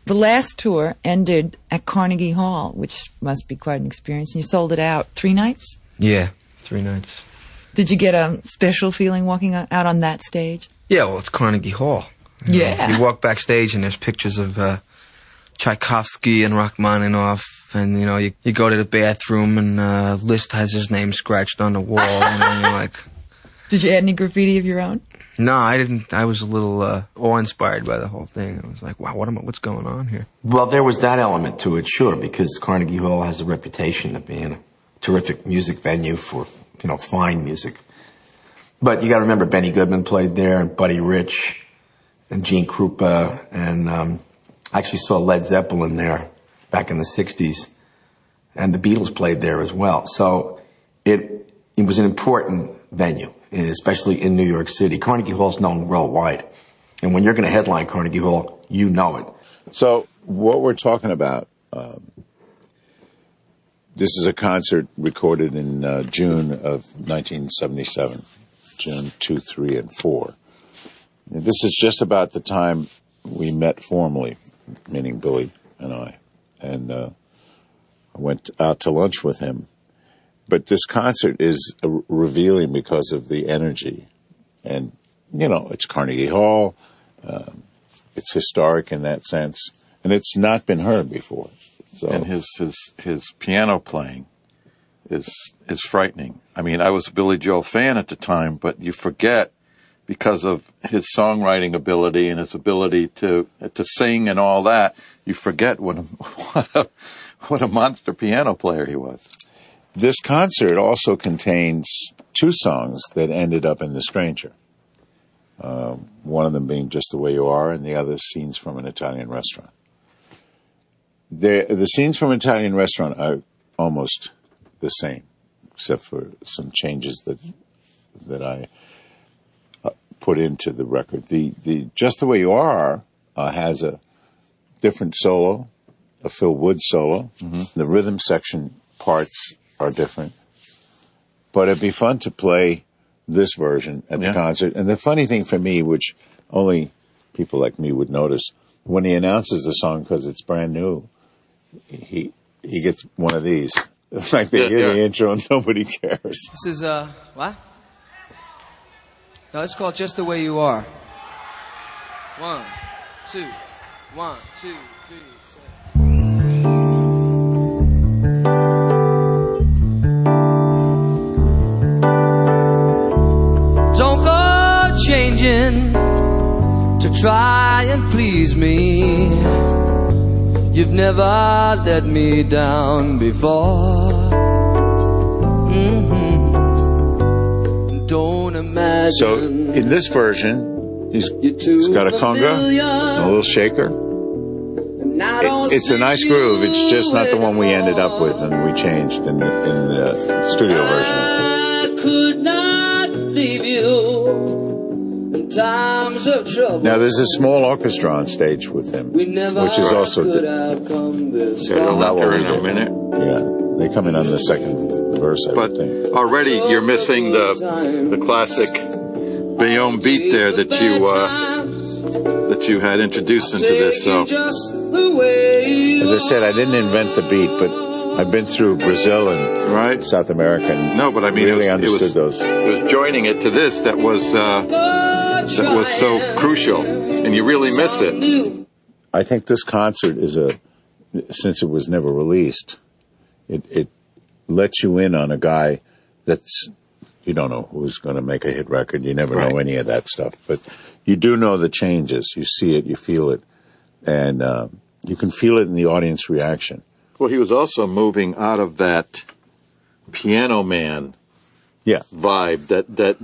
The last tour ended at Carnegie Hall, which must be quite an experience. And you sold it out 3 nights? Yeah, 3 nights. Did you get a special feeling walking out on that stage? Yeah, well, it's Carnegie Hall. Yeah. You walk backstage and there's pictures of Tchaikovsky and Rachmaninoff, and you go to the bathroom and Liszt has his name scratched on the wall, and you're like... Did you add any graffiti of your own? No, I didn't. I was a little awe-inspired by the whole thing. I was like, wow, what's going on here? Well, there was that element to it, sure, because Carnegie Hall has a reputation of being a terrific music venue for, fine music. But you got to remember, Benny Goodman played there, and Buddy Rich, and Gene Krupa, and I actually saw Led Zeppelin there back in the 60s, and the Beatles played there as well. So it was an important venue, especially in New York City. Carnegie Hall's known worldwide. And when you're going to headline Carnegie Hall, you know it. So what we're talking about, this is a concert recorded in June of 1977, June 2, 3, and 4. And this is just about the time we met formally, meaning Billy and I. And I went out to lunch with him. But this concert is revealing because of the energy. And, it's Carnegie Hall. It's historic in that sense. And it's not been heard before. So. And his piano playing is frightening. I mean, I was a Billy Joel fan at the time, but you forget, because of his songwriting ability and his ability to sing and all that, you forget what a monster piano player he was. This concert also contains 2 songs that ended up in The Stranger. One of them being Just the Way You Are, and the other Scenes from an Italian Restaurant. The scenes from an Italian restaurant are almost the same, except for some changes that I put into the record. The Just the Way You Are has a different solo, a Phil Wood solo. Mm-hmm. The rhythm section parts are different. But it'd be fun to play this version at the concert. And the funny thing for me, which only people like me would notice, when he announces the song, because it's brand new, he gets one of these. Like they hear the intro and nobody cares. This is, what? No, it's called Just the Way You Are. 1, 2, 1, 2, 3, 7. Don't go changing to try and please me. You've never let me down before. Mm-hmm. Don't imagine. So in this version, he's got a conga, a little shaker. It's a nice groove. It's just not the one we ended up with and we changed in the studio version. I could not leave you. Times of trouble. Now, there's a small orchestra on stage with him, which is also They'll not there in a minute. Yeah, they come in on the second verse, I but think. Already you're missing the classic Bayonne beat there that you had introduced into this. So, as I said, I didn't invent the beat, but I've been through Brazil and South America. And no, but I mean, really understood those. It was joining it to this that was so crucial, and you really miss it. I think this concert is since it was never released, it lets you in on a guy that's, you don't know who's going to make a hit record. You never know any of that stuff, but you do know the changes. You see it, you feel it, and you can feel it in the audience reaction. Well, he was also moving out of that piano man vibe that